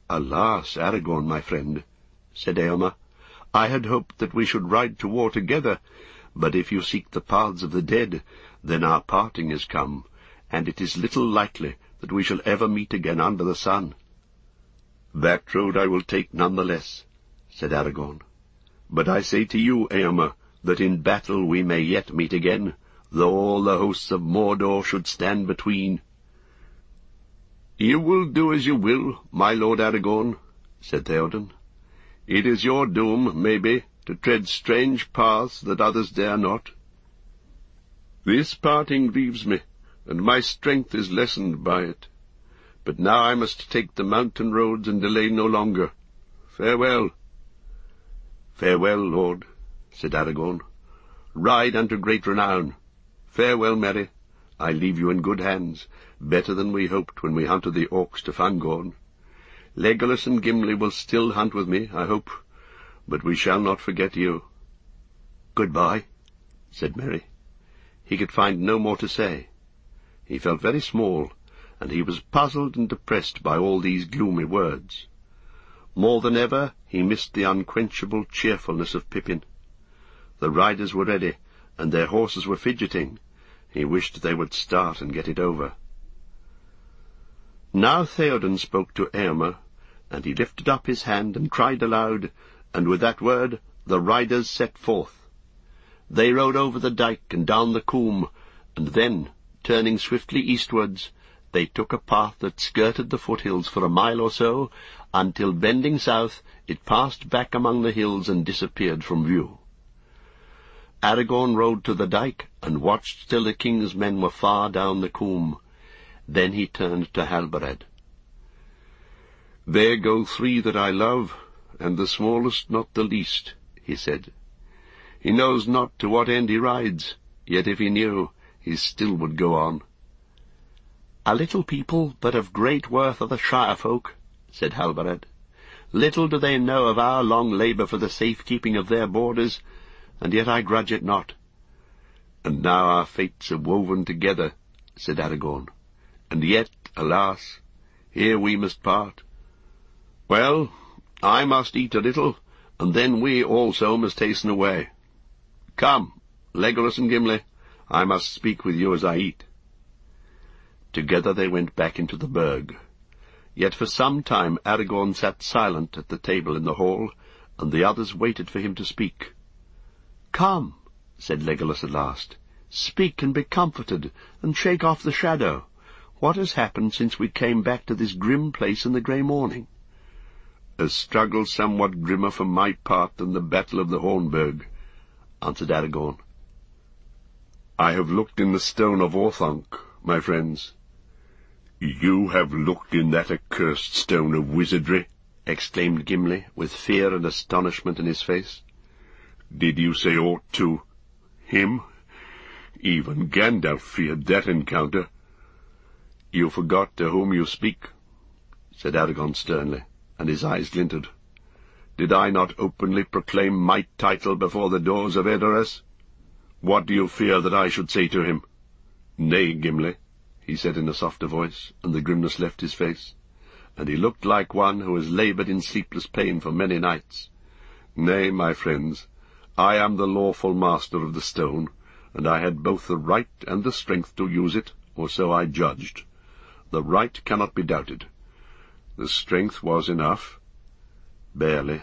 "Alas, Aragorn, my friend," said Éomer, "I had hoped that we should ride to war together, but if you seek the paths of the dead, then our parting is come, and it is little likely that we shall ever meet again under the sun." "That road I will take none the less," said Aragorn. "But I say to you, Éomer, that in battle we may yet meet again, though all the hosts of Mordor should stand between." "You will do as you will, my lord Aragorn," said Theoden. "It is your doom, maybe, to tread strange paths that others dare not. This parting grieves me, and my strength is lessened by it. But now I must take the mountain roads and delay no longer. Farewell." "Farewell, lord," said Aragorn. "Ride unto great renown. Farewell, Merry. I leave you in good hands, better than we hoped when we hunted the orcs to Fangorn. Legolas and Gimli will still hunt with me, I hope, but we shall not forget you." "Goodbye," said Merry. He could find no more to say. He felt very small, and he was puzzled and depressed by all these gloomy words. More than ever he missed the unquenchable cheerfulness of Pippin. The riders were ready, and their horses were fidgeting. He wished they would start and get it over. Now Theoden spoke to Éomer, and he lifted up his hand and cried aloud, and with that word the riders set forth. They rode over the dike and down the coombe, and then, turning swiftly eastwards, they took a path that skirted the foothills for a mile or so, until, bending south, it passed back among the hills and disappeared from view. Aragorn rode to the dike, and watched till the king's men were far down the coombe. Then he turned to Halbarad. "There go three that I love, and the smallest not the least," he said. "He knows not to what end he rides, yet if he knew, he still would go on." "A little people, but of great worth are the Shire folk," said Halbarad. "Little do they know of our long labour for the safe-keeping of their borders, and yet I grudge it not." "And now our fates are woven together," said Aragorn. "And yet, alas, here we must part. Well, I must eat a little, and then we also must hasten away. Come, Legolas and Gimli, I must speak with you as I eat." Together they went back into the burg. Yet for some time Aragorn sat silent at the table in the hall, and the others waited for him to speak. "Come," said Legolas at last, "speak and be comforted, and shake off the shadow. What has happened since we came back to this grim place in the grey morning?" "A struggle somewhat grimmer for my part than the battle of the Hornburg," answered Aragorn. "I have looked in the stone of Orthanc, my friends." "You have looked in that accursed stone of wizardry?" exclaimed Gimli, with fear and astonishment in his face. "Did you say aught to him? Even Gandalf feared that encounter." "You forgot to whom you speak," said Aragorn sternly, and his eyes glinted. "Did I not openly proclaim my title before the doors of Edoras? What do you fear that I should say to him?" "Nay, Gimli," he said in a softer voice, and the grimness left his face, and he looked like one who has laboured in sleepless pain for many nights. "Nay, my friends, I am the lawful master of the stone, and I had both the right and the strength to use it, or so I judged. The right cannot be doubted. The strength was enough. Barely."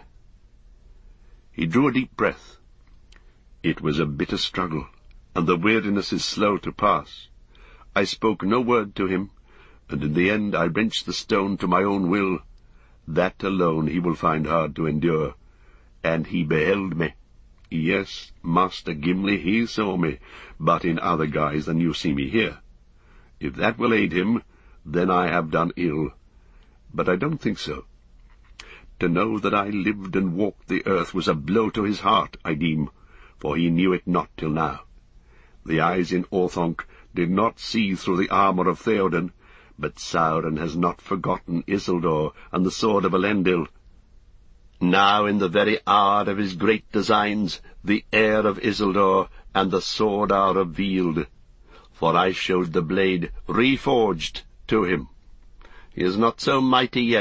He drew a deep breath. "It was a bitter struggle, and the weariness is slow to pass. I spoke no word to him, and in the end I wrenched the stone to my own will. That alone he will find hard to endure. And he beheld me. Yes, Master Gimli, he saw me, but in other guise than you see me here. If that will aid him, then I have done ill. But I don't think so. To know that I lived and walked the earth was a blow to his heart, I deem, for he knew it not till now. The eyes in Orthanc did not see through the armour of Theoden, but Sauron has not forgotten Isildur and the sword of Elendil. Now, in the very hour of his great designs, the heir of Isildur and the sword are revealed, for I showed the blade reforged to him. He is not so mighty yet,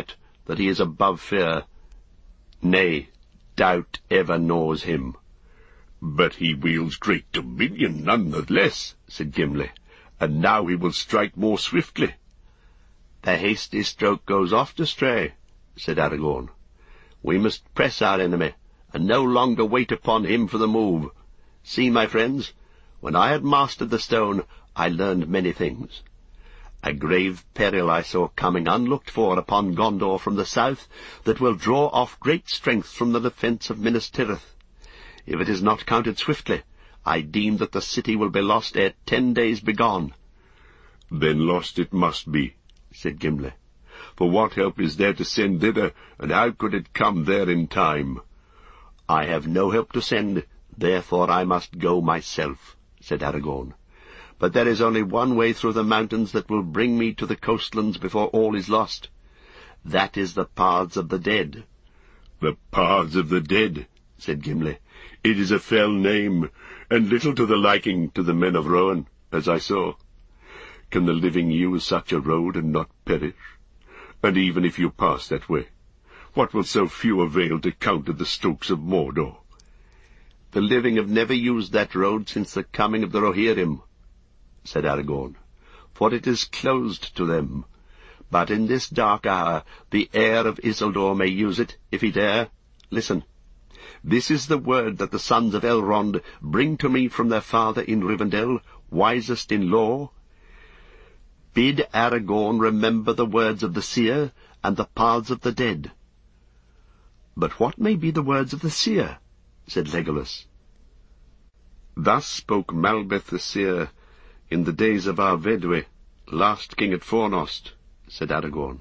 that he is above fear. Nay, doubt ever gnaws him." "But he wields great dominion none the less," said Gimli, "and now he will strike more swiftly." "The hasty stroke goes oft astray," said Aragorn. "We must press our enemy, and no longer wait upon him for the move. See, my friends, when I had mastered the stone, I learned many things. A grave peril I saw coming unlooked for upon Gondor from the south, that will draw off great strength from the defence of Minas Tirith. If it is not countered swiftly, I deem that the city will be lost ere ten days be gone." "Then lost it must be," said Gimli. "For what help is there to send thither, and how could it come there in time?" "I have no help to send, therefore I must go myself," said Aragorn. "But there is only one way through the mountains that will bring me to the coastlands before all is lost. That is the paths of the dead." "The paths of the dead," said Gimli. "It is a fell name, and little to the liking to the men of Rohan, as I saw. Can the living use such a road and not perish? And even if you pass that way, what will so few avail to counter the strokes of Mordor?" "The living have never used that road since the coming of the Rohirrim," said Aragorn, "for it is closed to them. But in this dark hour the heir of Isildur may use it, if he dare. Listen. This is the word that the sons of Elrond bring to me from their father in Rivendell, wisest in lore. Bid Aragorn remember the words of the seer and the paths of the dead." "But what may be the words of the seer?" said Legolas. "Thus spoke Malbeth the seer in the days of Arvedwe, last king at Fornost," said Aragorn.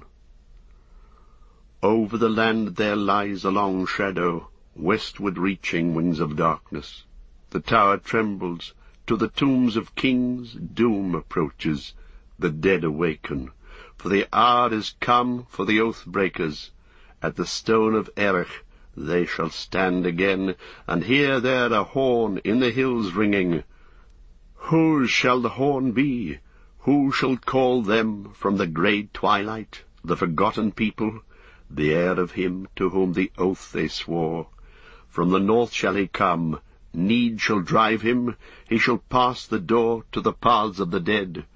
"Over the land there lies a long shadow, westward reaching wings of darkness. The tower trembles, to the tombs of kings doom approaches, the dead awaken, for the hour is come for the oath-breakers. At the stone of Erech they shall stand again, and hear there a horn in the hills ringing. Whose shall the horn be? Who shall call them from the grey twilight, the forgotten people, the heir of him to whom the oath they swore? From the north shall he come, need shall drive him, he shall pass the door to the paths of the dead."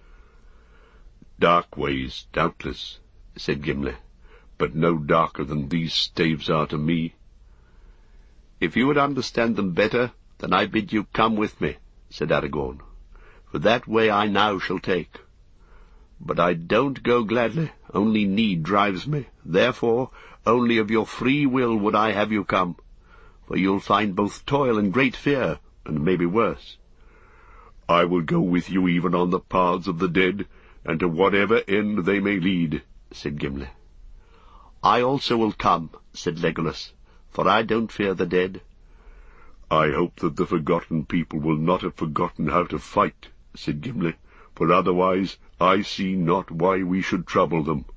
"Dark ways, doubtless," said Gimli, "but no darker than these staves are to me." "If you would understand them better, then I bid you come with me," said Aragorn, "for that way I now shall take. But I don't go gladly, only need drives me. Therefore, only of your free will would I have you come, for you'll find both toil and great fear, and maybe worse." "I will go with you even on the paths of the dead, and to whatever end they may lead," said Gimli. "I also will come," said Legolas, "for I don't fear the dead." "I hope that the forgotten people will not have forgotten how to fight," said Gimli, "for otherwise I see not why we should trouble them."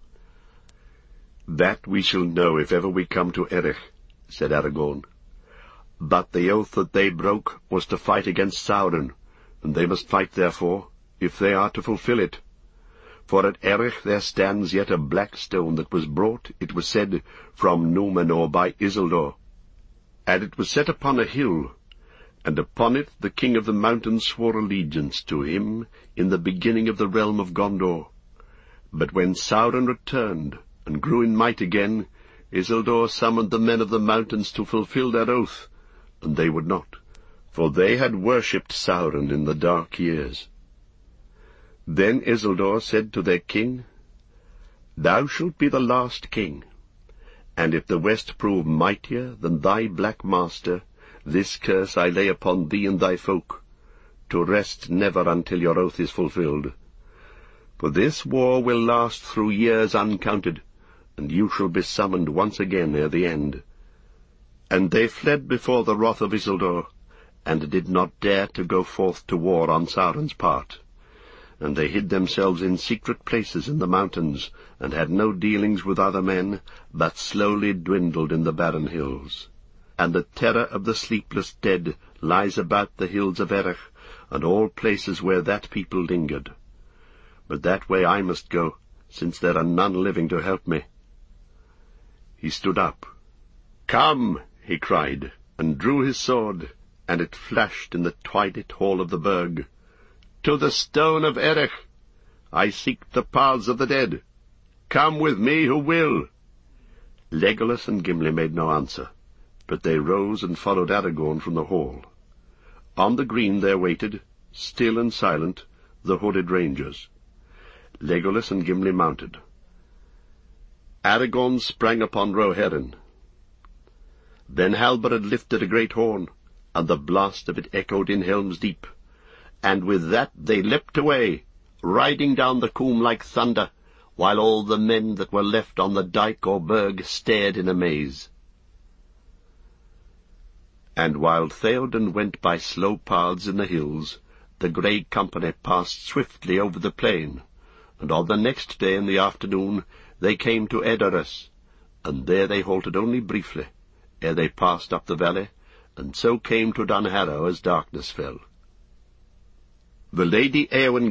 "That we shall know if ever we come to Erech," said Aragorn. "But the oath that they broke was to fight against Sauron, and they must fight therefore, if they are to fulfill it. For at Erech there stands yet a black stone that was brought, it was said, from Númenor by Isildur. And it was set upon a hill, and upon it the king of the mountains swore allegiance to him in the beginning of the realm of Gondor. But when Sauron returned, and grew in might again, Isildur summoned the men of the mountains to fulfill their oath, and they would not, for they had worshipped Sauron in the dark years. Then Isildur said to their king, Thou shalt be the last king, and if the west prove mightier than thy black master, this curse I lay upon thee and thy folk, to rest never until your oath is fulfilled. For this war will last through years uncounted, and you shall be summoned once again ere the end. And they fled before the wrath of Isildur, and did not dare to go forth to war on Sauron's part. And they hid themselves in secret places in the mountains, and had no dealings with other men, but slowly dwindled in the barren hills. And the terror of the sleepless dead lies about the hills of Erech, and all places where that people lingered. But that way I must go, since there are none living to help me. He stood up. "Come," he cried, and drew his sword, and it flashed in the twilight hall of the burg. "To the stone of Erech! I seek the paths of the dead. Come with me who will." Legolas and Gimli made no answer, but they rose and followed Aragorn from the hall. On the green there waited, still and silent, the hooded rangers. Legolas and Gimli mounted. Aragorn sprang upon Rohirrim. Then Halbarad lifted a great horn, and the blast of it echoed in Helm's Deep, and with that they leapt away, riding down the coombe like thunder, while all the men that were left on the dyke or burg stared in amaze. And while Theoden went by slow paths in the hills, the grey company passed swiftly over the plain, and on the next day in the afternoon they came to Edoras, and there they halted only briefly, ere they passed up the valley, and so came to Dunharrow as darkness fell. The Lady Eowyn